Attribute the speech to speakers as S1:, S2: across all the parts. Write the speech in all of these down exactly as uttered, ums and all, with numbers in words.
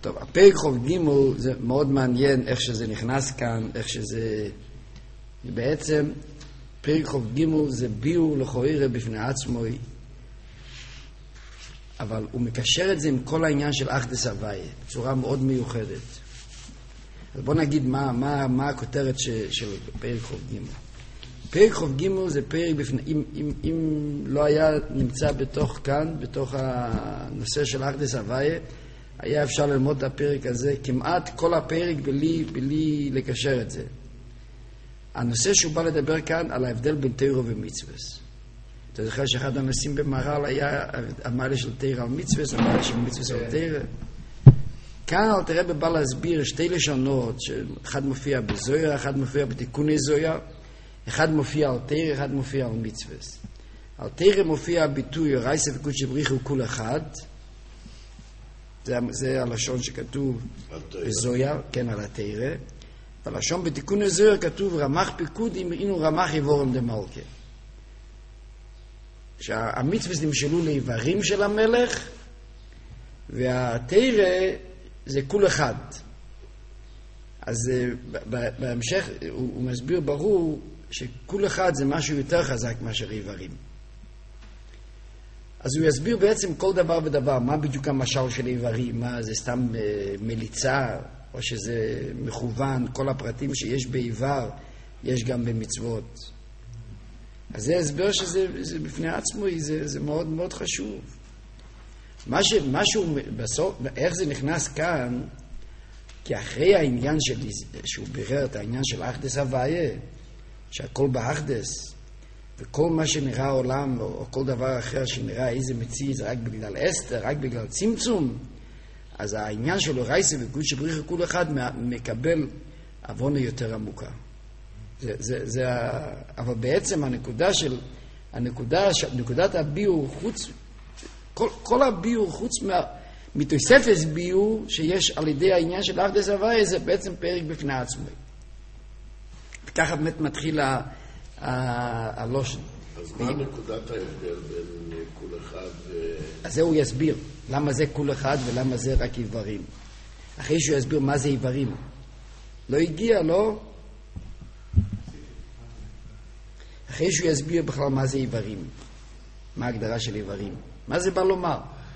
S1: טוב, הפרק חוב גימול זה מאוד מעניין איך שזה נכנס כאן, איך שזה... בעצם פרק חוב גימול זה ביור לכאורה בפני עצמו, אבל הוא מקשר את זה עם כל העניין של אחדות הוויה, בצורה מאוד מיוחדת. אז בוא נגיד מה, מה, מה הכותרת ש, של פרק חוב גימול. פרק חוב גימול זה פרק בפני... אם, אם, אם לא היה נמצא בתוך כאן, בתוך הנושא של אחדות הוויה, היה אפשר ללמוד את הפרק הזה, כמעט כל הפרק בלי, בלי לקשר את זה. הנושא שהוא בא לדבר כאן על ההבדל בין תורה ומצווה. אתה זוכר שאחד הנושאים במהר"ל היה המעלה של תורה על מצווה, המעלה של מצווה על תורה. כאן אלתר רבי בא להסביר שתי לשונות, שאחד מופיע בזויה, אחד מופיע בתיקוני זויה, אחד מופיע על תורה, אחד מופיע על מצווה. על תורה מופיע הביטוי רייסה וקודשא בריך הוא כול אחד, זה, זה הלשון שכתוב בזויה, כן, על התורה. בלשון בתיקון הזויה כתוב רמ"ח פיקוד אם אינו רמ"ח יבורם דמלכה. שהמצוות נמשלו לאיברים של המלך, והתורה זה כול אחד. אז בהמשך הוא, הוא מסביר ברור שכול אחד זה משהו יותר חזק מאשר איברים. אז הוא יסביר בעצם כל דבר ודבר, מה בדיוק המשל של איברים, מה זה סתם מליצה, או שזה מכוון, כל הפרטים שיש באיבר, יש גם במצוות. אז זה הסבר שזה זה בפני עצמו, זה, זה מאוד מאוד חשוב. מה ש, משהו בסוף, איך זה נכנס כאן, כי אחרי העניין של, שהוא בירר את העניין של אחדות הוויה, שהכל באחדות, וכל מה שנראה העולם, או, או כל דבר אחר שנראה איזה מציא, זה רק בגלל אסתר, רק בגלל צמצום, אז העניין של רייסה וקודשא בריך הוא כול אחד מקבל עוונה יותר עמוקה. זה, זה, זה, אבל בעצם הנקודה של, הנקודה, נקודת הביור חוץ, כל, כל הביור חוץ מה, מתוספת ביור שיש על ידי העניין של אחדות הוויה, זה בעצם פרק בפני עצמו. וככה באמת מתחיל הלושן.
S2: אז מה נקודת ההבדל בין כול אחד ו...
S1: אז זה הוא יסביר, למה זה כול אחד ולמה זה רק איברים. אחרי שהוא יסביר מה זה איברים. לא הגיע, לא? אחרי שהוא יסביר בכלל מה זה איברים. מה ההגדרה של איברים. מה זה בא לומר?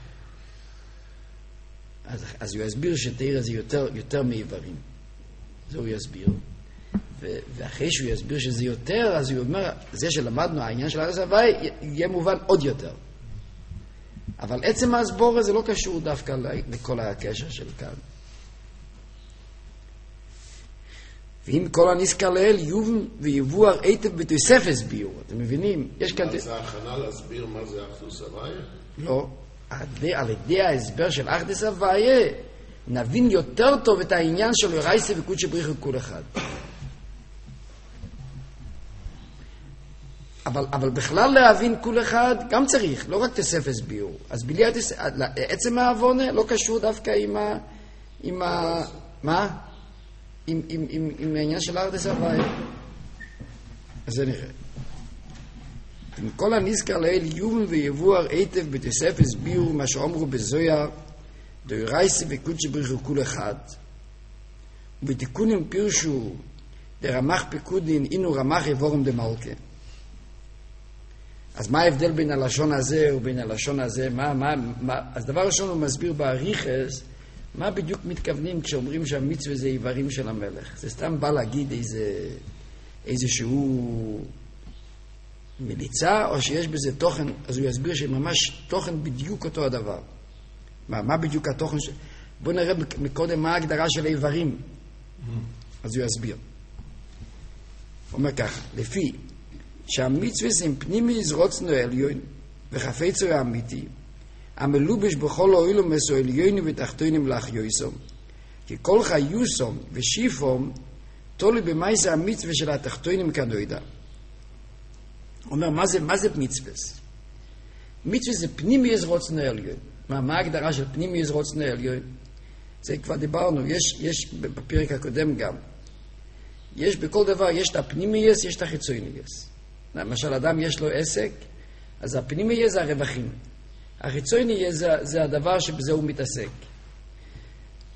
S1: אז, אז הוא יסביר שתורה זה יותר, יותר מאיברים. זה הוא יסביר. ו- ואחרי שהוא יסביר שזה יותר, אז הוא אומר, זה שלמדנו, העניין של אחדות הוויה יהיה מובן עוד יותר. אבל עצם ההסבור הזה לא קשור דווקא לכל הקשר של כאן. ואם כל הנזכר לאל יובן ויבואר היטב בתוספת ביור. אתם מבינים? יש כאן...
S2: אז זה הכנה להסביר מה זה אחדות הוויה?
S1: לא. על ידי ההסבר של אחדות הוויה נבין יותר טוב את העניין של רייסה וקודשא בריך הוא כול אחד. אבל, אבל בכלל להבין כול אחד גם צריך, לא רק תוספת ביור. אז בלי עצם העוונה לא קשור דווקא עם ה... עם ה... מה? עם, עם, עם, עם העניין של אחדות הוויה. אז זה נראה. עם כל הנזכר לאל יובן ויבואר היטב בתוספת ביור מה שאומרו בזויה דרייסה וקודשא בריך הוא כול אחד. ובתיקונים פירשו דרמ"ח פיקודין אינו רמ"ח יבורם דמלכה. אז מה ההבדל בין הלשון הזה ובין הלשון הזה? מה, מה, מה? אז דבר ראשון הוא מסביר באריכות מה בדיוק מתכוונים כשאומרים שהמצווה זה איברים של המלך. זה סתם בא להגיד איזה, איזשהו מליצה, או שיש בזה תוכן, אז הוא יסביר שממש תוכן בדיוק אותו הדבר. מה, מה בדיוק התוכן? ש... בואו נראה מקודם מה ההגדרה של איברים. אז הוא יסביר. הוא אומר ככה, לפי שהמצווה הם פנימי זרוצנו עליון וחפצו האמיתי, המלובש בכל העולם מסו עליונים ותחתונים לאחיוסום, כי כל חיוסום ושיפום תולי במייס המצווה של התחתונים כנוידה. הוא אומר, מה זה, מה זה מצווה? מצווה זה פנימי זרוצנו עליון. מה, מה ההגדרה של פנימי זרוצנו עליון? זה כבר דיברנו, יש, יש בפרק הקודם גם. יש בכל דבר, יש את הפנימייס, יש את החיצונייס. למשל, אדם יש לו עסק, אז הפנימייס זה הרווחים. החיצונייס זה, זה הדבר שבזה הוא מתעסק.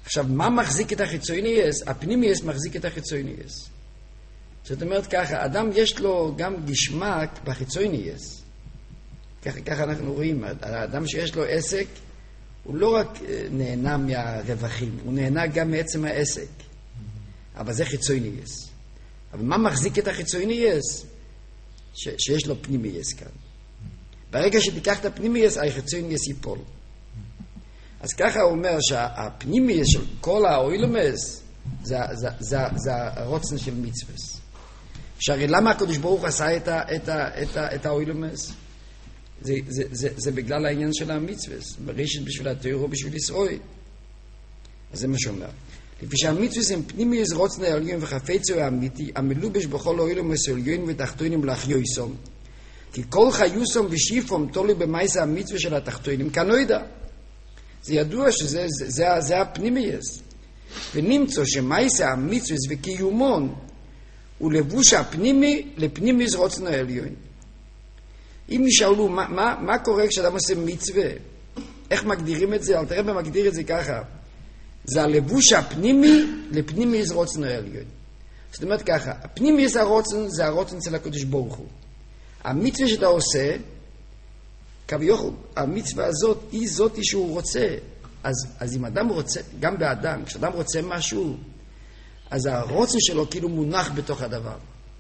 S1: עכשיו, מה מחזיק את החיצוניוס? הפנימיוס מחזיק את החיצוניוס. זאת אומרת ככה, אדם יש לו גם גשמק בחיצוניוס. ככה, ככה אנחנו רואים, האדם שיש לו עסק, הוא לא רק נהנה מהרווחים, הוא נהנה גם מעצם העסק. אבל זה חיצוניוס. אבל מה מחזיק את החיצוניוס? ש- שיש לו פנימיוס כאן. ברגע שתיקח את הפנימיוס, החיצוניוס ייפול. אז ככה הוא אומר שהפנימיוס של כל האוילומס, זה, זה, זה, זה הרוצן של מצווס. שהרי למה הקדוש ברוך עשה את, ה, את, ה, את, ה, את האוילומס? זה, זה, זה, זה בגלל העניין של המצווס. בראשית בשביל התורה ובשביל ישראל. אז זה מה שאומר. לפי שהמצווס הם פנימיוס רוצן העליון וחפצו האמיתי, המלובש בכל האוילומס העליון ותחתונים להחיוסום. כי כל חיוסום ושיפום תולי במייסה המצווה של התחתונים, כנוידע. זה ידוע שזה זה, זה, זה הפנימיוס. ונמצא שמייסה המצווה וקיומון הוא לבוש הפנימי לפנימיוס רוצן העליון. אם נשאלו מה, מה, מה קורה כשאדם עושה מצווה, איך מגדירים את זה? אל תראה במגדיר את זה ככה. זה הלבוש הפנימי לפנימיוס רוצן העליון. זאת אומרת ככה, הפנימיוס הרוצן זה הרוצן של הקדוש ברוך הוא. המצווה שאתה עושה, כביכול, המצווה הזאת היא זאת שהוא רוצה. אז, אז אם אדם רוצה, גם באדם, כשאדם רוצה משהו, אז הרוצן שלו כאילו מונח בתוך הדבר.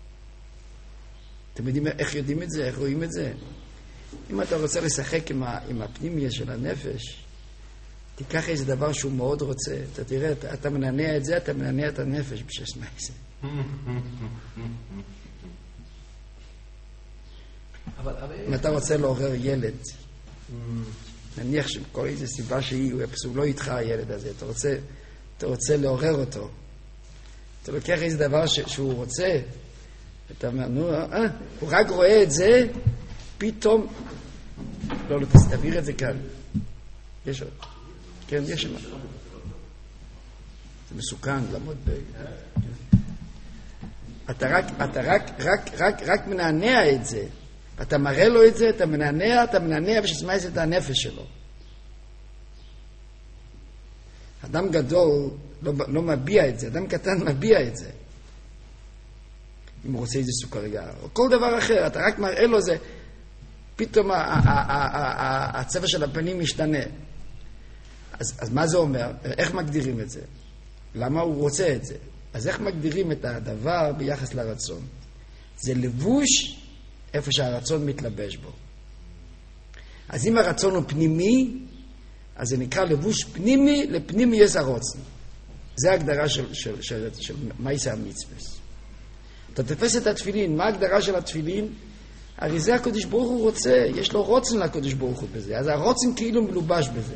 S1: אתם יודעים איך יודעים את זה? איך רואים את זה? אם אתה רוצה לשחק עם, ה, עם הפנימיה של הנפש, תיקח איזה דבר שהוא מאוד רוצה. אתה תראה, אתה, אתה מנענע את זה, אתה מנענע את הנפש בשש מייסה. אם אתה רוצה לעורר ילד, נניח שכל איזו סיבה שהיא, הוא לא איתך הילד הזה, אתה רוצה, אתה רוצה לעורר אותו. אתה לוקח איזה דבר ש, שהוא רוצה, אתה אומר, נו, אה, הוא רק רואה את זה, פתאום, לא, לא, תעביר את זה כאן. יש עוד. כן, יש שם. זה מסוכן לעמוד ב... אתה רק, אתה רק, רק, רק, רק מנענע את זה. אתה מראה לו את זה, אתה מנענע, אתה מנענע ושתשמע את הנפש שלו. אדם גדול לא, לא מביע את זה, אדם קטן מביע את זה. אם הוא רוצה איזה סוכריה, או כל דבר אחר, אתה רק מראה לו זה, פתאום הצבע של הפנים משתנה. אז, אז מה זה אומר? איך מגדירים את זה? למה הוא רוצה את זה? אז איך מגדירים את הדבר ביחס לרצון? זה לבוש איפה שהרצון מתלבש בו. אז אם הרצון הוא פנימי, אז זה נקרא לבוש פנימי, לפנימי יש הרוצן. זה ההגדרה של, של, של, של, של מייסה המצווה. אתה תפס את התפילין, מה ההגדרה של התפילין? הרי זה הקדוש ברוך הוא רוצה, יש לו רוצן לקדוש ברוך הוא בזה, אז הרוצן כאילו מלובש בזה.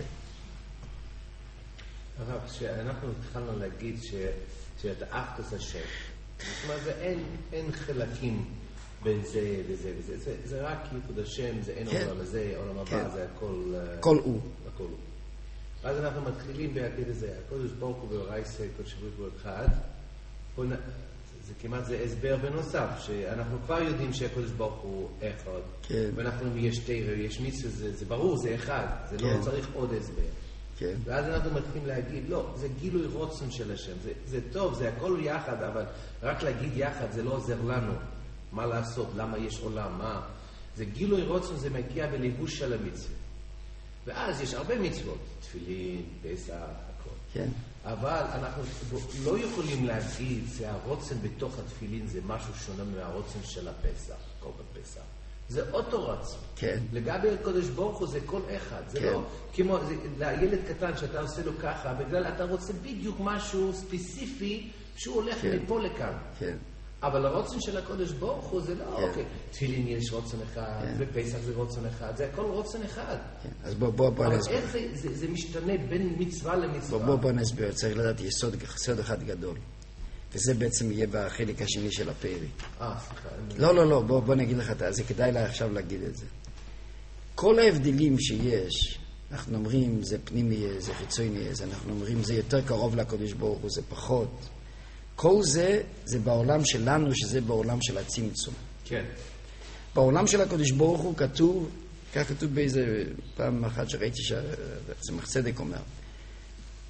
S3: הרב, כשאנחנו התחלנו להגיד שאתה אחדות השם, זאת אומרת, אין, אין חלקים בין זה וזה וזה, זה, זה רק ייחוד השם, זה אין עולם הזה, עולם הבא, זה הכל...
S1: כל הוא.
S3: הכל הוא. ואז אנחנו מתחילים בהגיד את זה, הקדוש ברוך הוא ורייסה, קדוש ברוך הוא אחד, זה כמעט זה הסבר בנוסף, שאנחנו כבר יודעים שהקדוש ברוך הוא אחד,
S1: כן.
S3: ואנחנו יש תרא, יש מצווה, זה, זה ברור, זה אחד, זה כן. לא צריך עוד הסבר.
S1: כן.
S3: ואז אנחנו מתחילים להגיד, לא, זה גילוי רוצן של השם, זה, זה טוב, זה הכל יחד, אבל רק להגיד יחד זה לא עוזר לנו. מה לעשות, למה יש עולם, מה? זה גילוי רוצן, זה מגיע בליבוש של המצווה. ואז יש הרבה מצוות, תפילין, פסח, הכל.
S1: כן.
S3: אבל אנחנו לא יכולים להגיד שהרוצן בתוך התפילין זה משהו שונה מהרוצן של הפסח, כל בפסח. זה אותו רצון.
S1: כן.
S3: לגבי הקדוש ברוך הוא זה כל אחד. זה כן. לא כמו, זה, לילד קטן שאתה עושה לו ככה, בגלל אתה רוצה בדיוק משהו ספציפי שהוא הולך כן. מפה לכאן. כן. אבל הרוצן של הקדוש ברוך הוא זה לא, כן. אוקיי, תפילין יש רוצן אחד, כן. ופסח זה רוצן אחד, זה הכל רוצן אחד. כן.
S1: אז בוא, בוא, בוא נסביר.
S3: אבל איך זה, זה, זה משתנה בין מצווה למצווה?
S1: בוא, בוא, בוא נסביר, צריך לדעת יסוד, יסוד אחד גדול. וזה בעצם יהיה בחלק השני של הפרק.
S3: אה, סליחה.
S1: לא, לא, לא, בוא, בוא נגיד לך, זה כדאי לה עכשיו להגיד את זה. כל ההבדלים שיש, אנחנו אומרים זה פנימי, זה חיצוני, אנחנו אומרים זה יותר קרוב לקדוש ברוך הוא, זה פחות. כל זה, זה בעולם שלנו, שזה בעולם של הצמצום.
S3: כן.
S1: בעולם של הקדוש ברוך הוא כתוב, כך כתוב באיזה פעם אחת שראיתי שהצמח צדק אומר,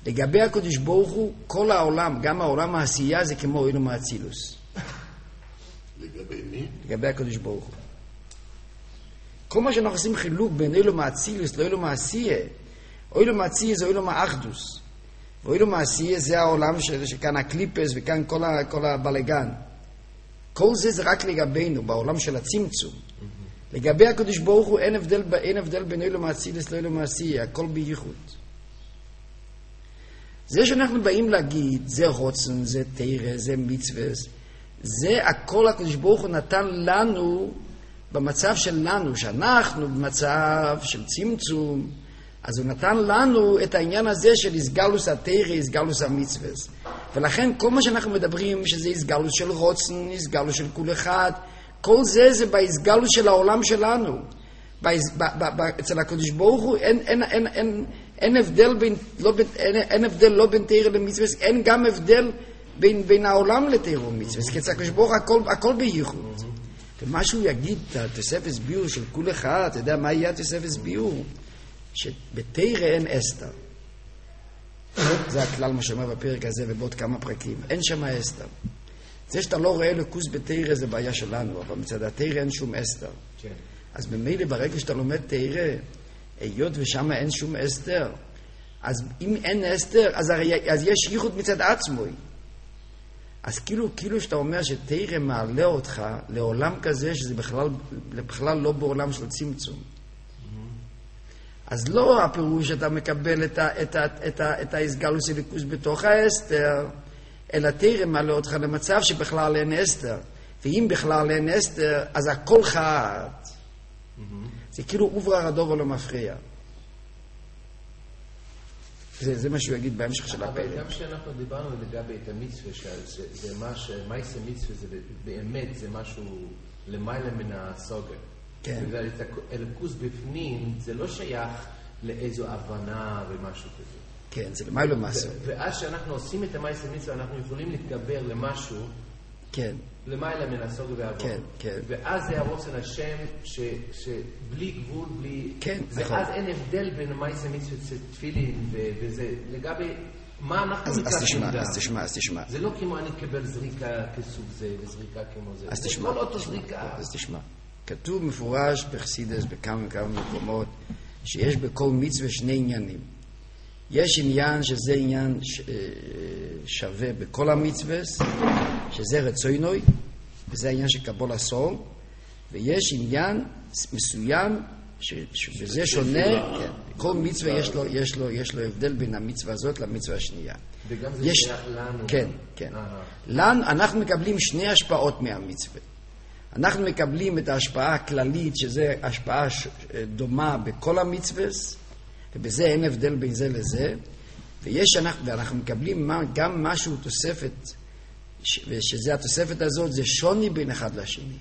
S1: לגבי הקדוש ברוך הוא, כל העולם, גם העולם העשייה, זה כמו אילום האצילוס.
S2: לגבי מי?
S1: לגבי הקדוש ברוך הוא. כל מה שאנחנו עושים חילוק בין אילום האצילוס לאילום העשייה, אילום העשייה זה אילום האחדוס. ואילום העשייה זה העולם של, שכאן הקליפס וכאן כל, ה, כל הבלגן. כל זה זה רק לגבינו, בעולם של הצמצום. Mm-hmm. לגבי הקדוש ברוך הוא אין הבדל, אין הבדל בין אילום האצילוס לאילום העשייה, הכל בייחוד. זה שאנחנו באים להגיד, זה רוצן, זה תירה, זה מצווה, זה הכל הקדוש ברוך הוא נתן לנו במצב שלנו, שאנחנו במצב של צמצום, אז הוא נתן לנו את העניין הזה של הסגלוס התירה, הסגלוס המצווה. ולכן כל מה שאנחנו מדברים, שזה הסגלוס של רוצן, הסגלוס של כל אחד, כל זה זה בהסגלוס של העולם שלנו. אצל הקדוש ברוך הוא אין, אין, אין, אין, אין הבדל בין, לא בין, אין, אין הבדל לא בין תירה למצווה, אין גם הבדל בין, בין העולם לתירה ומצווה. כי אצל הקדוש ברוך הוא הכל, הכל בייחוד. ומה שהוא יגיד, התוספת ביור של כל אחד, אתה יודע מה יהיה התוספת ביור? שבתירה אין אסתר. זה הכלל מה שאומר בפרק הזה ובעוד כמה פרקים. אין שם אסתר. זה שאתה לא רואה לקוס בתירה זה בעיה שלנו, אבל מצד התירה אין שום אסתר. כן. אז במילא ברגע שאתה לומד תירה, היות ושם אין שום אסתר, אז אם אין אסתר, אז, אז יש ייחוד מצד עצמוי. אז כאילו, כאילו שאתה אומר שתירה מעלה אותך לעולם כזה שזה בכלל, בכלל לא בעולם של צמצום. אז לא הפירוש שאתה מקבל את, ה, את, ה, את, ה, את ההסגלוס הליכוס בתוך האסתר, אלא תירה מעלה אותך למצב שבכלל אין אסתר. ואם בכלל אין אסתר, אז הכל חד. זה כאילו עוברה הדובר לא מפריע. זה, זה מה שהוא יגיד בהמשך של הפרק.
S3: אבל גם שאנחנו דיברנו לגבי את המצווה, שזה מה שמייס המצווה זה באמת, זה משהו למעלה מן הסוגר.
S1: כן.
S3: בגלל את הלכוס בפנים, זה לא שייך לאיזו הבנה ומשהו כזה.
S1: כן, זה למעלה מהסוגר.
S3: ואז שאנחנו עושים את המייס המצווה, אנחנו יכולים להתגבר למשהו,
S1: כן.
S3: למעלה מן הסוגר והעבור.
S1: כן, כן.
S3: ואז זה הרוצן השם שבלי גבול, בלי...
S1: כן,
S3: ואז אין הבדל בין המייס המצווה תפילין וזה, לגבי מה אנחנו
S1: אז, אז תשמע,
S3: עמדה.
S1: אז תשמע, אז תשמע.
S3: זה לא כמו אני אקבל זריקה כסוג זה וזריקה כמו זה.
S1: אז
S3: זה
S1: תשמע.
S3: כל אותו זריקה.
S1: אז תשמע. כתוב מפורש בחסידס בכמה וכמה מקומות שיש בכל מצווה שני עניינים. יש עניין שזה עניין ש... שווה בכל המצווה, שזה רצוינוי, וזה העניין של קבול הסול, ויש עניין מסוים ש... וזה שונה, כן. כל מצווה יש לו, יש לו, יש לו הבדל בין המצווה הזאת למצווה השנייה.
S3: וגם זה
S1: יש...
S3: שייך לנו.
S1: כן, כן. לנו, אנחנו מקבלים שני השפעות מהמצווה. אנחנו מקבלים את ההשפעה הכללית, שזה השפעה דומה בכל המצווה, ובזה אין הבדל בין זה לזה, ויש אנחנו, ואנחנו מקבלים גם משהו תוספת, ושזה התוספת הזאת, זה שוני בין אחד לשני.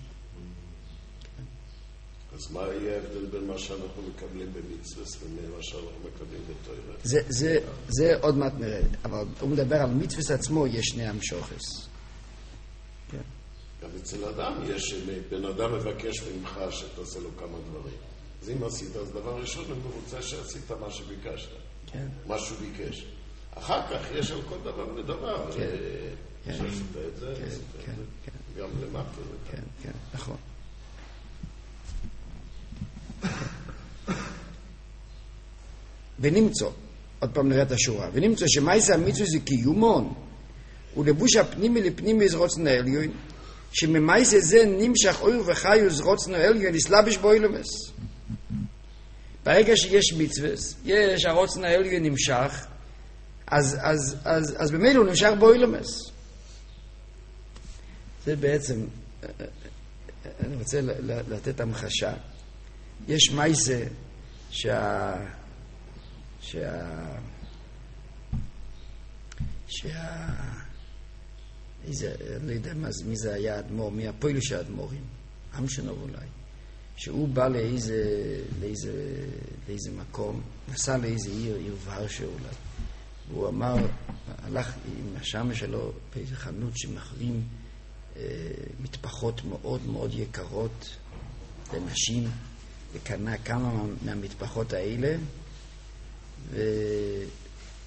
S2: אז מה יהיה ההבדל בין מה שאנחנו מקבלים במצווה ומה שאנחנו מקבלים בתורה?
S1: זה, זה, זה עוד מעט נראה, אבל הוא מדבר על מצווה עצמו, יש שני המשוחס.
S2: גם אצל אדם יש, בן אדם מבקש ממך שתעשה לו כמה דברים. אז אם עשית, אז דבר ראשון, הוא רוצה שעשית מה שביקשת. כן. מה שהוא ביקש. אחר כך יש על כל דבר ודבר.
S1: כן.
S2: שעשית את זה, עשית את זה. גם למטה.
S1: כן, כן, נכון. ונמצא, עוד פעם נראה את השורה, ונמצא שמייסה המצווה זה קיומון, ולבוש הפנימי לפנימי זרוצנו העליון, שממייסה זה נמשך אור וחיו זרוצנו העליון, נסלבש בו אילומס. ברגע שיש מצווה, יש הרוצנו העליון נמשך, אז, אז, אז, אז במילא הוא נמשך בו אילומס. זה בעצם, אני רוצה לתת המחשה. יש מייסה שה... שה... שה... איזה, אני לא יודע מה, מי זה היה אדמו"ר, מי הפועל של האדמו"רים, המשנוב אולי, שהוא בא לאיזה, לאיזה, לאיזה מקום, נסע לאיזה עיר, עיר ורשה אולי, והוא אמר, הלך עם השם שלו באיזה חנות שמכרים אה, מטפחות מאוד מאוד יקרות לנשים, וקנה כמה מהמטפחות האלה, ו...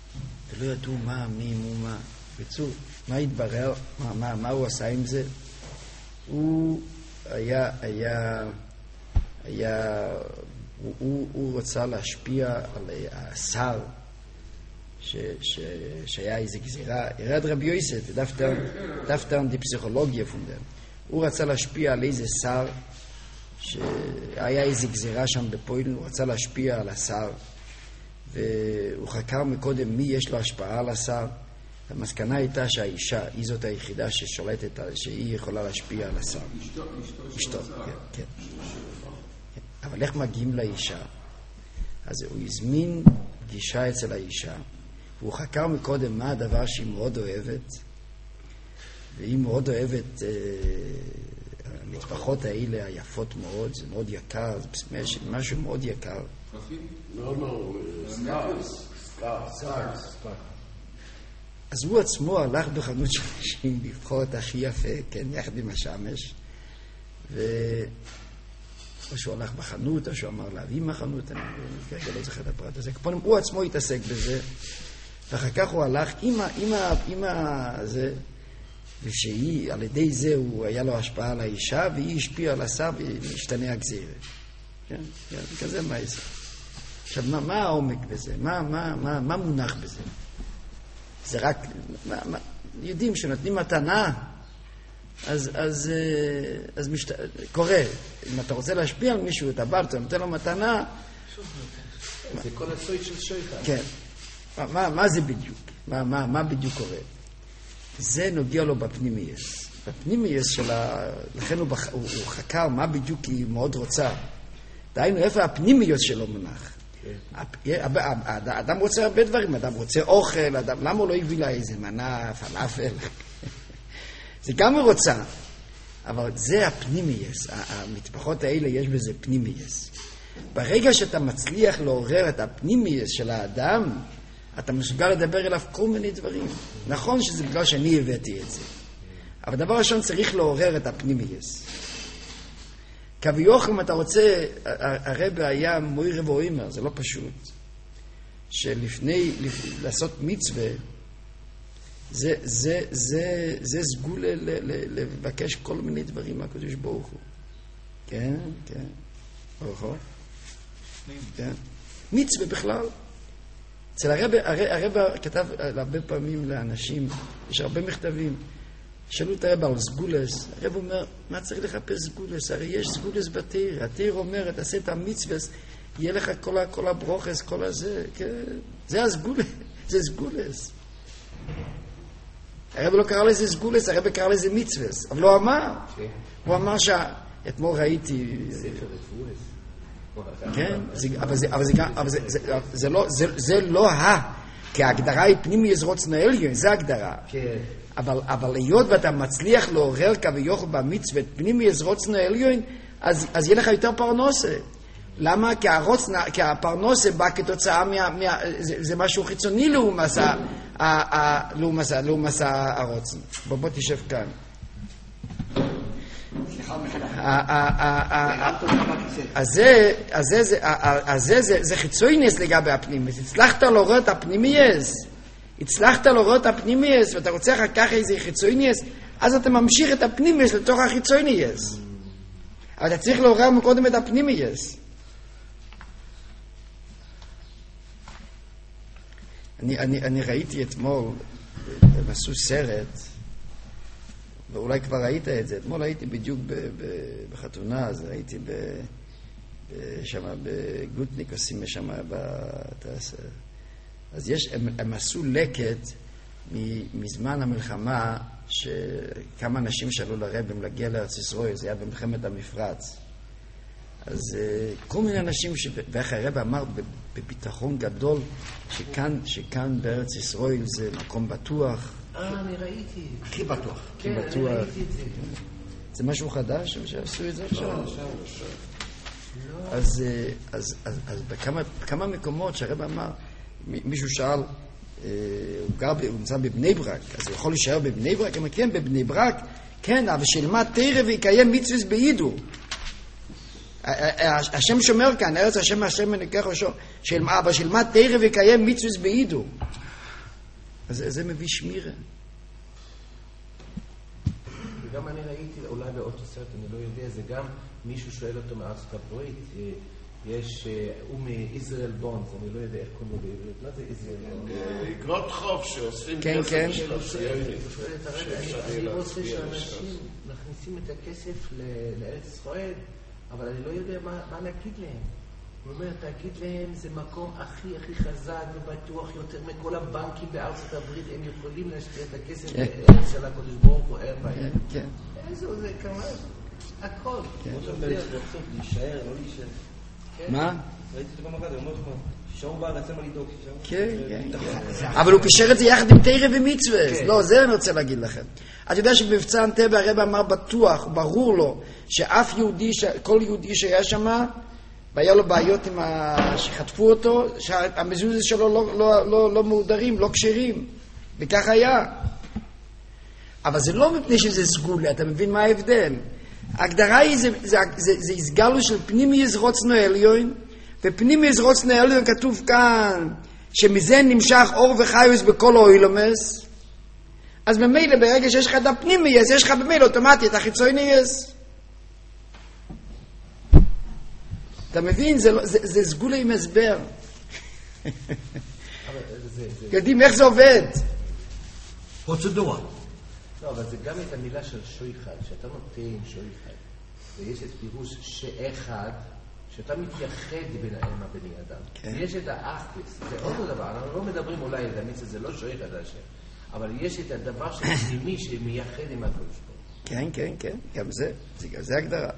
S1: ולא ידעו מה, מי, מו, מה. בקיצור, מה התברר, מה, מה, מה הוא עשה עם זה? הוא היה, היה, היה, הוא, הוא, הוא רצה להשפיע על השר, ש, ש, שהיה איזו גזירה, ירד רבי יוסף, דווקא די פסיכולוגיה פונדר. הוא רצה להשפיע על איזה שר, שהיה איזו גזירה שם בפוילן, הוא רצה להשפיע על השר, והוא חקר מקודם מי יש לו השפעה על השר. המסקנה הייתה שהאישה היא זאת היחידה ששולטת, שהיא יכולה להשפיע על השר.
S4: אשתו, אשתו,
S1: אשתו, כן, כן. אבל איך מגיעים לאישה? אז הוא הזמין פגישה אצל האישה, והוא חקר מקודם מה הדבר שהיא מאוד אוהבת, והיא מאוד אוהבת אה, המטפחות האלה היפות מאוד, זה מאוד יקר, זה משהו מאוד יקר.
S2: לא, לא, סקארס, סקארס.
S1: אז הוא עצמו הלך בחנות של אנשים לבחור את הכי יפה, כן, יחד עם השמש, ו... או שהוא הלך בחנות, או שהוא אמר להביא מהחנות, אני כרגע לא זוכר את הפרט הזה. כפונים, הוא עצמו התעסק בזה, ואחר כך הוא הלך עם ה... עם ה... עם ה... זה, ושהיא, על ידי זה, הוא היה לו השפעה על האישה, והיא השפיעה על השר, והשתנה הגזירה. כן? כן, כזה מה זה. עכשיו, מה, מה העומק בזה? מה, מה, מה, מה מונח בזה? זה רק, מה, מה, יודעים שנותנים מתנה, אז, אז, אז משת... קורה. אם אתה רוצה להשפיע על מישהו, אתה בא, אתה נותן לו מתנה.
S3: זה כל הסויד של שויכה.
S1: כן. מה, מה, מה זה בדיוק? מה, מה, מה בדיוק קורה? זה נוגע לו בפנימייס. בפנימייס של ה... לכן הוא, בח... הוא, הוא חקר מה בדיוק היא מאוד רוצה. דהיינו, איפה הפנימייס שלו מונח? האדם רוצה הרבה דברים, אדם רוצה אוכל, אדם, למה הוא לא הביא לה איזה מנה, פלאפל? זה גם הוא רוצה, אבל זה הפנימייס, המטפחות האלה יש בזה פנימייס. ברגע שאתה מצליח לעורר את הפנימייס של האדם, אתה מסוגל לדבר אליו כל מיני דברים. נכון שזה בגלל שאני הבאתי את זה, אבל דבר ראשון צריך לעורר את הפנימייס. כביוכל, אם אתה רוצה, הרב היה מויר ואוימר, זה לא פשוט, שלפני, לעשות מצווה, זה, זה, זה, זה סגולה לבקש כל מיני דברים מהקדוש ברוך הוא. כן, כן. ברוך הוא. כן. מצווה בכלל. אצל הרב, הרב כתב הרבה פעמים לאנשים, יש הרבה מכתבים, שאלו את הרב על סגולס, הרב אומר, מה צריך לחפש סגולס? הרי יש סגולס בתיר, התיר אומר, תעשה את המצווה, יהיה לך כל, כל הברוכס, כל הזה, כן? זה הסגולס, זה סגולס. הרב לא קרא לזה סגולס, הרב קרא לזה מצווה, אבל לא אמר. הוא אמר שאתמול ראיתי... כן, אבל זה לא ה... כי ההגדרה היא פנימי יזרוץ נעליון, זה ההגדרה. אבל, אבל היות ואתה מצליח לעורר כביוכל במצוות פנימי יזרוץ נעליון, אז, אז יהיה לך יותר פרנסה. למה? כי, הרוץ, כי הפרנסה בא כתוצאה מה... מה זה, זה משהו חיצוני לעומס ה... לעומס, לעומס הרוצן. בוא, בוא תשב כאן. אז זה חיצוינס לגבי הפנימייס. הצלחת לעורר את הפנימייס, הצלחת לעורר את הפנימייס, ואתה רוצה אחר כך איזה חיצוינס, אז אתה ממשיך את הפנימייס לתוך החיצוינס. אבל אתה צריך לעורר מקודם את הפנימייס. אני, אני, אני ראיתי אתמול, הם עשו סרט, ואולי כבר ראית את זה. אתמול הייתי בדיוק בחתונה, אז הייתי שם בגוטניק, עושים שם בתעשה. אז יש, הם, הם עשו לקט מזמן המלחמה, שכמה אנשים שאלו לרב להגיע לארץ ישראל, זה היה במלחמת המפרץ. אז כל מיני אנשים, ואיך הרב אמר בביטחון גדול, שכאן, שכאן בארץ ישראל זה מקום בטוח.
S3: אה, אני ראיתי.
S4: הכי בטוח.
S3: כן, אני ראיתי את זה.
S1: זה משהו חדש שעשו את זה עכשיו? אז, אז, אז, אז בכמה, בכמה מקומות שהרב אמר, מישהו שאל, הוא גר, הוא נמצא בבני ברק, אז הוא יכול להישאר בבני ברק? אמר, כן, בבני ברק, כן, אבל שילמד תרא ויקיים מצווה ביידו. השם שומר כאן, ארץ השם השם מנקח ראשו, אבל שילמד תרא ויקיים מצווה ביידו. אז זה מביא שמירה.
S3: וגם אני ראיתי, אולי באותו סרט, אני לא יודע, זה גם מישהו שואל אותו מארצות הברית, יש, הוא מישראל בונדס, אני לא יודע איך קוראים לו בעברית, מה זה ישראל בונדס?
S2: אגרות חוב שאוספים
S1: כן, כן.
S3: אני רוצה שאנשים מכניסים את הכסף לארץ ישראל, אבל אני לא יודע מה להגיד להם. הוא אומר, תגיד להם, זה מקום הכי הכי חזק ובטוח יותר מכל הבנקים בארצות הברית, הם יכולים להשקיע את הכסף בארץ של הקודש ברוך הוא ער בהם.
S1: כן.
S3: איזו, זה כמה, הכל.
S4: כמו שאתה בסוף להישאר, לא להישאר.
S1: מה?
S4: ראיתי את זה במגד, הוא אומר לך, שישארו בארץ, אין מה לדאוג, שישארו.
S1: כן, כן. אבל הוא פישר את זה יחד עם תרא ומצווה. לא, זה אני רוצה להגיד לכם. אתה יודע שבמבצע אנטבה הרב אמר בטוח, ברור לו, שאף יהודי, כל יהודי שהיה שם, והיה לו בעיות עם ה... שחטפו אותו, שהמזוזה שלו לא, לא, לא, לא מאודרים, לא כשרים. וכך היה. אבל זה לא מפני שזה סגולה, אתה מבין מה ההבדל? ההגדרה היא, זה, זה, זה, זה הסגלו של פנימי יזרוצנו עליון, ופנימי יזרוצנו עליון כתוב כאן, שמזה נמשך אור וחיוס בכל אוילומס, אז במילא ברגע שיש לך את הפנימי, יש לך במילא אוטומטית, החיצוני יש. אתה מבין? זה, זה, זה סגולה עם הסבר. יודעים איך זה עובד?
S4: פרוצדורה.
S3: לא, אבל זה גם את המילה של שויחד, שאתה נותן שויחד, ויש את פירוש שאחד, שאתה מתייחד בין האם הבני אדם. כן. יש את האחפס, זה אותו דבר, אנחנו לא מדברים אולי על המצווה, זה לא שויחד השם, אבל יש את הדבר של פנימי שמייחד עם הקדוש ברוך הוא.
S1: כן, כן, כן, גם זה, זה, זה הגדרה.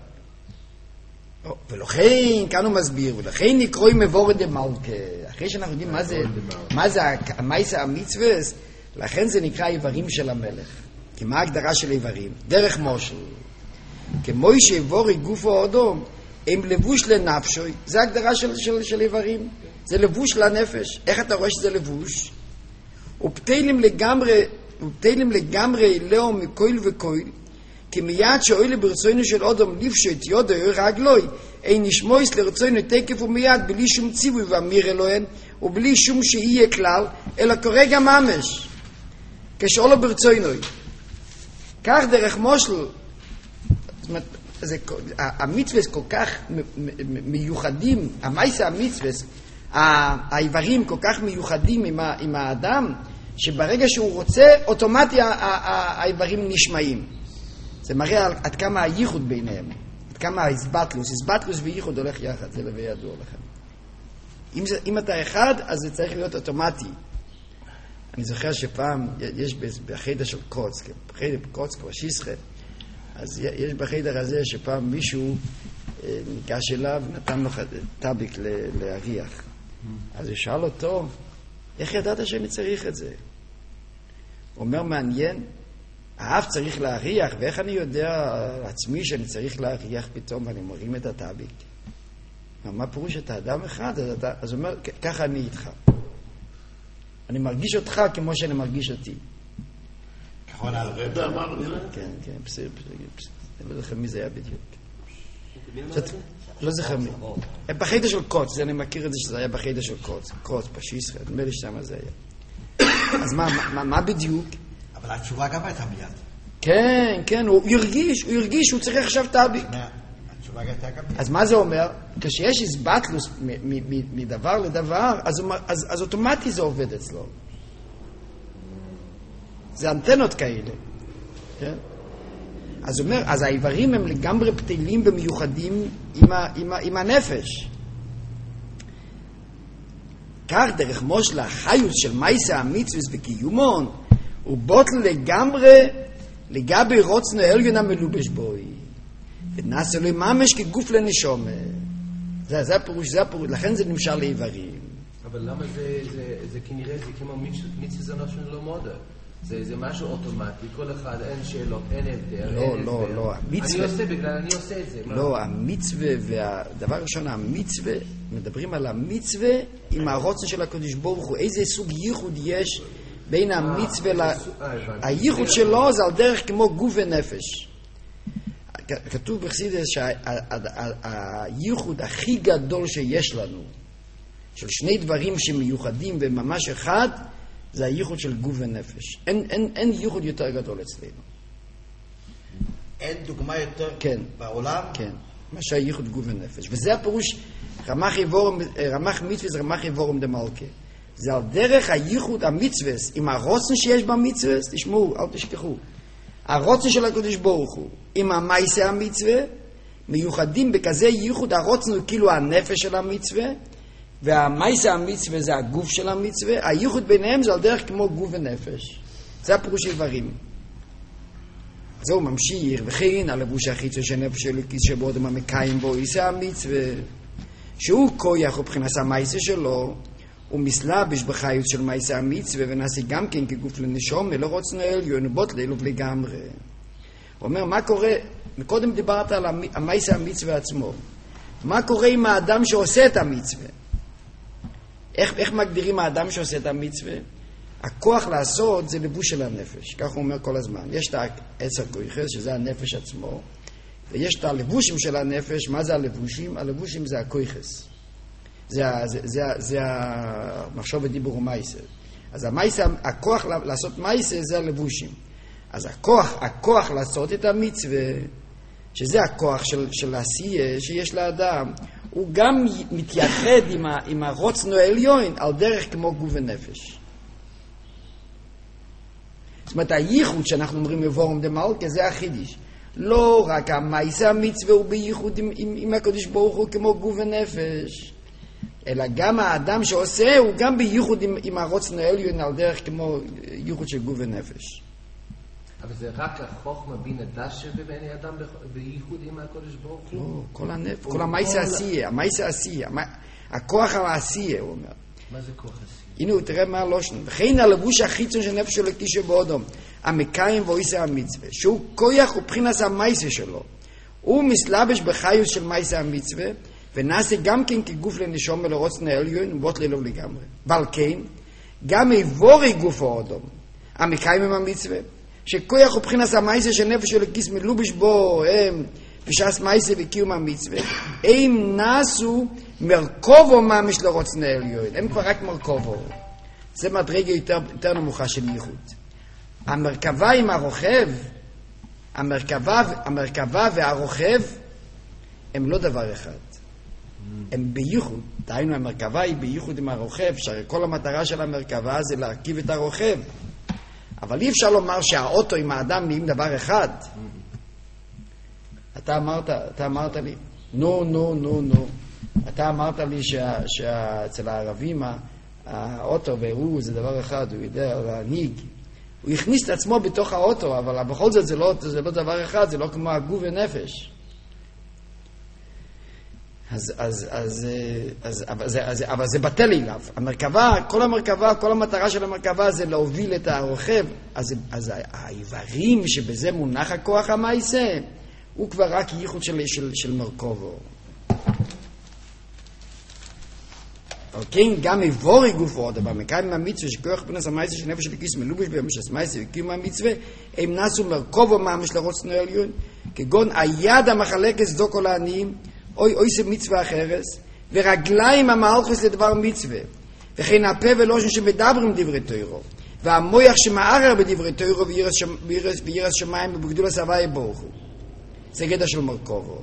S1: ולכן, כאן הוא מסביר, ולכן נקרוי מבורד דמלכה, אחרי שאנחנו יודעים מה זה, מה זה המייסה המצווה, לכן זה נקרא איברים של המלך. כי מה ההגדרה של איברים? דרך מושל. כמו שאיבורי גופו אודום, הם לבוש לנפשוי, זה ההגדרה של, של, של איברים. זה לבוש לנפש. איך אתה רואה שזה לבוש? ופתילים לגמרי, ופתילים לגמרי לאו מקויל וקויל, כי מיד שאוי לברצוינו של אודום לבשו את יודו רגלוי, אין נשמויס לרצוינו תקף ומיד, בלי שום ציווי ואמיר אלוהן, ובלי שום שיהיה כלל, אלא כרגע ממש. כשאולו ברצוינו. כך דרך מושל, זאת אומרת, זה, המצווה כל כך מיוחדים, המייסה המצווה, האיברים כל כך מיוחדים עם, ה, עם האדם, שברגע שהוא רוצה, אוטומטי האיברים נשמעים. זה מראה עד כמה הייחוד ביניהם, עד כמה ההסבטלוס, הסבטלוס וייחוד הולך יחד, זה לביא ידוע לכם. אם, זה, אם אתה אחד, אז זה צריך להיות אוטומטי. אני זוכר שפעם יש בחדר של קוץ, בחדר קוץ כבר שיסחה, אז יש בחדר הזה שפעם מישהו ניגש אליו ונתן לו טאביק להריח. אז הוא שאל אותו, איך ידעת שאני צריך את זה? הוא אומר, מעניין, האף צריך להריח, ואיך אני יודע עצמי שאני צריך להריח פתאום ואני מרים את הטאביק? מה פירוש אתה אדם אחד? אז, אתה, אז הוא אומר, ככה אני איתך. אני מרגיש אותך כמו שאני מרגיש אותי.
S2: נכון, הרב אמר לי.
S1: כן, כן, בסדר, בסדר. אני לא זוכר מי זה היה בדיוק. לא זוכר מי. בחדר של קוץ, אני מכיר את זה שזה היה בחדר של קוץ. קוץ, פשיסחה, נדמה לי שמה זה היה. אז מה בדיוק?
S4: אבל התשובה גם הייתה מיד.
S1: כן, כן, הוא הרגיש, הוא הרגיש שהוא צריך עכשיו טאביק.
S4: התשובה הייתה גם מיד.
S1: אז מה זה אומר? כשיש הסבטלוס מדבר לדבר, אז אוטומטי זה עובד אצלו. זה אנטנות כאלה. כן? אז אומר, אז האיברים הם לגמרי פתילים ומיוחדים עם, ה, עם, ה, עם הנפש. כך דרך מושל החיוס של מייסה המצווס וקיומון, הוא בוטל לגמרי לגבי רוצנו עליון המלובש בוי. ונעשה לו ממש כגוף לנשומה. זה, זה הפירוש, זה הפירוש, לכן זה נמשל לאיברים.
S3: אבל למה זה, זה, זה כנראה, זה כמו מצווה זה משהו לא מודה. זה, זה משהו אוטומטי, כל אחד, אין שאלות, אין הבדל,
S1: לא,
S3: אין
S1: לא,
S3: הסבר.
S1: לא, המצווה...
S3: אני עושה בגלל, אני עושה את זה.
S1: לא, מה? המצווה, והדבר הראשון, המצווה, מדברים על המצווה עם הרוצן של הקדוש ברוך הוא, איזה סוג ייחוד יש בין המצווה ל... הייחוד שלו זה על דרך כמו גוף ונפש. כתוב בחסידות שהייחוד הכי גדול שיש לנו, של שני דברים שמיוחדים וממש אחד, זה הייחוד של גוף ונפש. אין, אין, אין ייחוד יותר גדול אצלנו.
S5: אין דוגמה יותר
S1: כן.
S5: בעולם?
S1: כן. מה שהייחוד גוף ונפש. וזה הפירוש, רמ"ח איבורם, רמ"ח מצווה זה רמ"ח איבורם דמלכה. זה על דרך הייחוד המצווה, עם הרוצן שיש במצווה, תשמעו, אל תשכחו. הרוצן של הקדוש ברוך הוא, עם המעשה המצווה, מיוחדים בכזה ייחוד, הרוצן הוא כאילו הנפש של המצווה, והמעשה המצווה זה הגוף של המצווה, הייחוד ביניהם זה על דרך כמו גוף ונפש. זה הפירוש של דברים. זהו ממשיך, וכן הלבוש החיצון של נפש של כיס שבאודם המקיים בו, עיסה המצווה, שהוא כויח ובחינס המעשה שלו, הוא מסלבש בחיות של מעשה המצווה, ונעשה גם כן כגוף לנשום, ולא רוצנו עליון, ובוט לילוב לגמרי. הוא אומר, מה קורה, מקודם דיברת על המעשה המצווה עצמו, מה קורה עם האדם שעושה את המצווה? איך, איך מגדירים האדם שעושה את המצווה? הכוח לעשות זה לבוש של הנפש, כך הוא אומר כל הזמן. יש את העצר כויחס, שזה הנפש עצמו, ויש את הלבושים של הנפש. מה זה הלבושים? הלבושים זה הכויחס. זה, זה, זה, זה המחשוב ודיבור ומייסה. אז המייסה, הכוח לעשות מייסה זה הלבושים. אז הכוח, הכוח לעשות את המצווה, שזה הכוח של, של העשייה שיש לאדם, הוא גם מתייחד עם, ה, עם הרוצנו העליון על דרך כמו גוף ונפש. זאת אומרת, הייחוד שאנחנו אומרים מבורם דמלכה, זה החידיש. לא רק המעשה המצווה הוא בייחוד עם, עם, עם הקדוש ברוך הוא כמו גוף ונפש, אלא גם האדם שעושה הוא גם בייחוד עם, עם הרוצנו העליון על דרך כמו ייחוד של גוף ונפש.
S3: אבל זה רק החוכמה בין הדשה ובין האדם בייחוד עם הקדוש ברוך הוא?
S1: לא, כל הנפש, כל המעשה העשייה, המעשה העשייה, הכוח על העשייה, הוא אומר.
S3: מה זה כוח עשייה?
S1: הנה, תראה מה הלושן. וכן הלבוש החיצון של נפש אלוקי שבאודום, המקיים ועושה המצווה, שהוא כוח ובחינס המעשה שלו. הוא מסלבש בחיות של מעשה המצווה, ונעשה גם כן כגוף לנשום ולרוצנו העליון, ובוט לילוב לגמרי. אבל כן, גם איבורי גוף האודום, המקיים עם המצווה, שכוח ובחינס המעשה של נפש אלוקי מלובש בו הם בשעס מעשה וקיום המצווה, הם נעשו מרכובו ממש לרוצנו העליון. הם כבר רק מרכובו. זה מדרגה יותר, יותר נמוכה של ייחוד. המרכבה עם הרוכב, המרכבה, המרכבה והרוכב, הם לא דבר אחד. הם בייחוד. דהיינו, המרכבה היא בייחוד עם הרוכב, שהרי כל המטרה של המרכבה זה להרכיב את הרוכב. אבל אי אפשר לומר שהאוטו עם האדם נהיים דבר אחד. אתה אמרת, אתה אמרת לי, נו, נו, נו, נו. אתה אמרת לי שאצל הערבים האוטו והוא זה דבר אחד, הוא יודע להנהיג. הוא הכניס את עצמו בתוך האוטו, אבל בכל זאת זה לא, זה לא דבר אחד, זה לא כמו הגוף ונפש. אז, אז, אז, אז, אבל זה, אז, אבל זה בטל אליו. המרכבה, כל המרכבה, כל המטרה של המרכבה זה להוביל את הרוכב. אז, אז האיברים שבזה מונח הכוח המעשה, הוא כבר רק ייחוד של, של, של מרכובו. אבל כן, גם איבורי גופו, דבר מקיים המצווה, שכוח פנס המעשה של נפש אלוקי מלובש בהם, שהמעשה וקיום המצווה, הם נעשו מרכובו ממש לרוצנו העליון, כגון היד המחלקת צדוקו לעניים, אוי אוי זה מצווה אחרת, ורגליים המלכות לדבר מצווה, וכן הפה ולושן שמדברים דברי תורה, והמוח שמערער בדברי תורה ויראת שמיים ובגדול הסבייה ברוך הוא. זה גדר של מרכובו.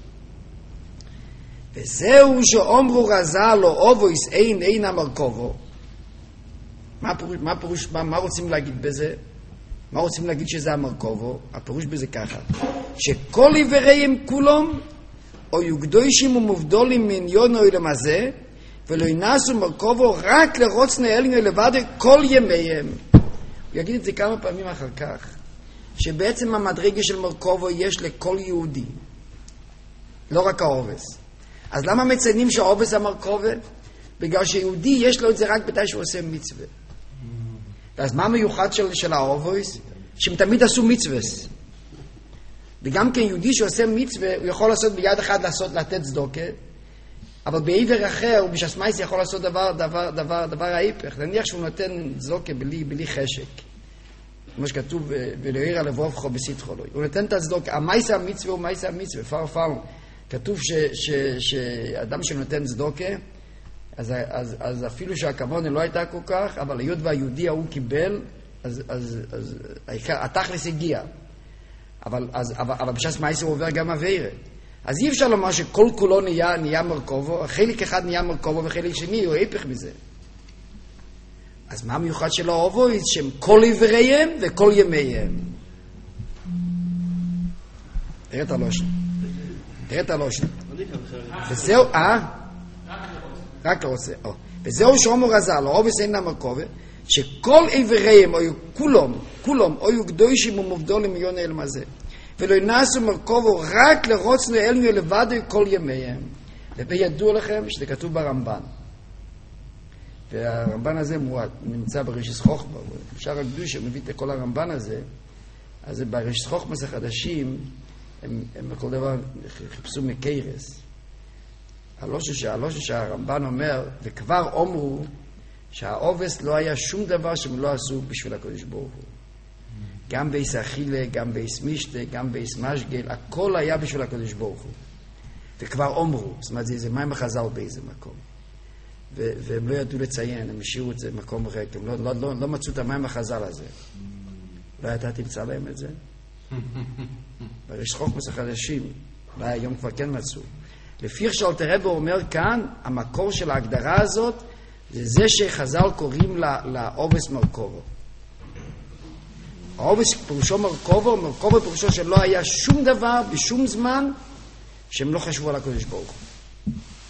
S1: וזהו שאומרו רז"ל או אובויס אין אין המרכובו. מה הפירוש, מה הפירוש, מה, מה רוצים להגיד בזה? מה רוצים להגיד שזה המרכובו? הפירוש בזה ככה, שכל עיווריהם כולם או יוקדושים ומובדולים מעניון או למזה, ולא ינסו מרכובו רק לרוצנו העליון לבד כל ימיהם. הוא יגיד את זה כמה פעמים אחר כך, שבעצם המדרגה של מרכובו יש לכל יהודי, לא רק העובס. אז למה מציינים שהעובס המרכובה? בגלל שיהודי יש לו את זה רק בתי שהוא עושה מצווה. ואז מה מיוחד של, של העובס? שהם תמיד עשו מצווס. וגם כן יהודי שעושה מצווה, הוא יכול לעשות ביד אחת לעשות, לתת צדוקה, אבל בעבר אחר, הוא בשעס מעשה יכול לעשות דבר, דבר, דבר, דבר ההיפך. נניח שהוא נותן צדוקה בלי, בלי חשק. כמו שכתוב, ולא ירא לבבך בשטחו לו. הוא נותן את הצדוקה. המעשה המצווה הוא מעשה המצווה, פר פר. כתוב שאדם שנותן צדוקה, אז, אז, אז אפילו שהכוונה לא הייתה כל כך, אבל היות והיהודי ההוא קיבל, אז, אז, אז התכלס הגיע. אבל, אז, אבל, אבל בש"ס מייסר עובר גם עבירה. אז אי אפשר לומר שכל כולו נהיה, נהיה מרכובו, חלק אחד נהיה מרכובו וחלק שני הוא היפך מזה. אז מה המיוחד של האובויץ? שהם כל עבריהם וכל ימיהם. תראה את הלושן. תראה את הלושן. וזהו, אה? רק לרוצה. וזהו שאומר רז"ל, האובויץ אין למרכובה, שכל עבריהם, או כולם, כולם, או קדושים ומובדלים מיון אל מזה. ולא ינסו מרכובו רק לרוצנו אלמיו לבדו כל ימיהם. וידוע לכם שזה כתוב ברמב"ן. והרמב"ן הזה מועד, נמצא בראשית חוכמה. אפשר הקדוש מביא את כל הרמב"ן הזה, אז בראשית חוכמה החדשים, הם, הם בכל דבר חיפשו מקיירס. הלושש שהרמב"ן אומר, וכבר אומרו, שהאובס לא היה שום דבר שהם לא עשו בשביל הקדוש ברוך הוא. גם בייס אכילה, גם בייס משתה, גם בייס משגל, הכל היה בשביל הקדוש ברוך הוא. וכבר אומרו, זאת אומרת, זה, זה מים החז"ל באיזה מקום. ו- והם לא ידעו לציין, הם השאירו את זה במקום ריק, הם לא, לא, לא, לא מצאו את המים החז"ל הזה. לא הייתה תמצא להם את זה. בראש חוכמס החדשים, אולי היום כבר כן מצאו. לפי שאלתר רבי אומר כאן, המקור של ההגדרה הזאת, זה זה שחז"ל קוראים לאובס מרכובו. האובס פירושו מרכובו, מרכובו פירושו שלא היה שום דבר בשום זמן שהם לא חשבו על הקדוש ברוך הוא.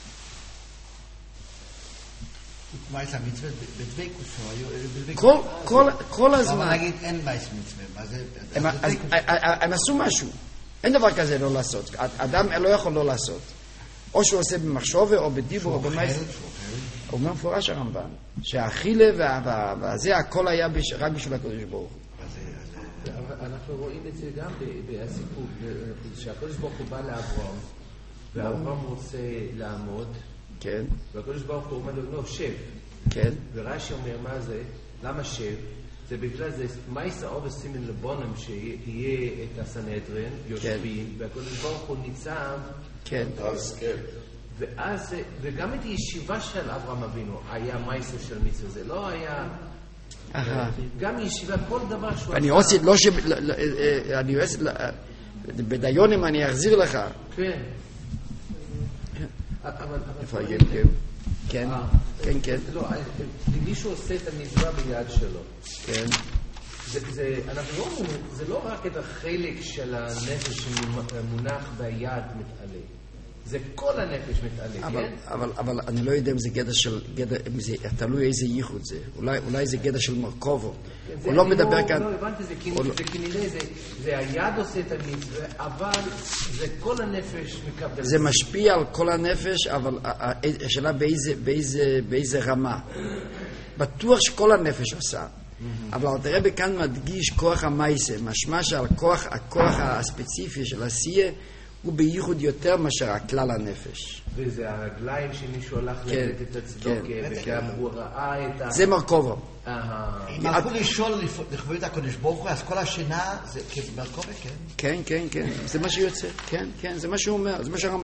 S5: מה יש המצוות? בדבקות
S1: כל, כל, כל הזמן.
S5: למה להגיד אין מייס מצווה?
S1: הם עשו משהו. אין דבר כזה לא לעשות. אדם לא יכול לא לעשות. או שהוא עושה במחשבה, או בדיבור, או במייס. הוא אומר מפורש הרמב"ן, שהאכילה והזה, הכל היה רק בשביל הקדוש ברוך הוא.
S3: אנחנו רואים את זה גם בסיפור, שהקדוש ברוך הוא בא לאברהם, ואברהם רוצה לעמוד,
S1: כן.
S3: והקדוש ברוך הוא אומר לו, לא, שב.
S1: כן.
S3: ורש"י אומר, מה זה? למה שב? זה בגלל זה, מייס האובס סימן לבונם, שיהיה את הסנהדרין, יושבים, והקדוש ברוך הוא ניצב,
S1: כן.
S2: אז כן.
S3: ואז, וגם את הישיבה של אברהם אבינו היה מייסר של מצווה, זה לא היה... גם ישיבה, כל דבר שהוא...
S1: אני עושה, לא ש... אני עושה... בדיונים אני אחזיר לך.
S3: כן.
S1: איפה הגן? כן. כן, כן.
S3: לא, מישהו עושה את המזווה ביד שלו.
S1: כן.
S3: זה לא רק את החלק של הנפש שמונח ביד מתעלה. זה כל הנפש מתעלה,
S1: אבל,
S3: כן?
S1: אבל, אבל אני לא יודע אם זה גדע של, גדע, אם זה, תלוי איזה ייחוד זה. אולי, אולי זה גדע של מרכובו. הוא לא מדבר
S3: לא,
S1: כאן...
S3: לא, הבנתי, זה כנראה, זה, זה היד עושה את המצווה, אבל זה כל הנפש מקבל.
S1: זה משפיע על כל הנפש, אבל השאלה באיזה, באיזה, באיזה רמה. בטוח שכל הנפש עושה. אבל אתה רבי כאן מדגיש כוח המייסה, משמע שעל כוח, הכוח הספציפי של עשייה, הוא בייחוד יותר מאשר הכלל הנפש.
S3: וזה הרגליים שמישהו הלך
S1: כן,
S3: לתת את הצדוקה,
S1: כן.
S3: וגם הוא ראה את ה...
S1: זה מרכובו.
S5: אם הלכו לשאול לכבוד הקדוש ברוך הוא, אז כל השינה זה מרכובה, כן?
S1: כן, כן, כן. זה מה שיוצא. כן, כן, זה מה שהוא אומר. זה מה שהרמב"ן